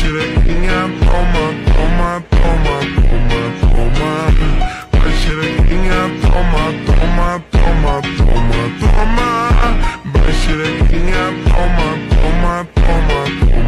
xerequinha, toma, toma, toma, toma, toma. Vai xerequinha, toma, toma, toma, toma, toma. Vai xerequinha, toma, toma, toma, toma.